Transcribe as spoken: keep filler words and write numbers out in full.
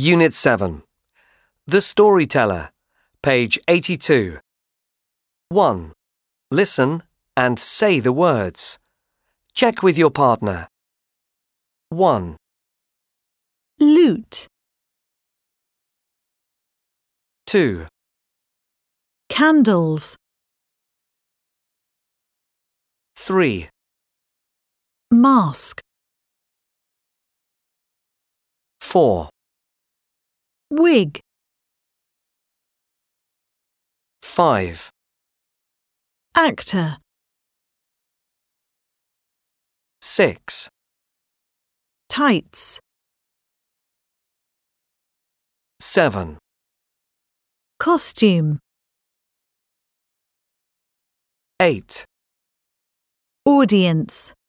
Unit seven. The Storyteller, page eighty-two. one. Listen and say the words. Check with your partner. one. Loot, two. candles, three. mask, four. wig, five. actor, six. tights, seven. costume, eight. audience.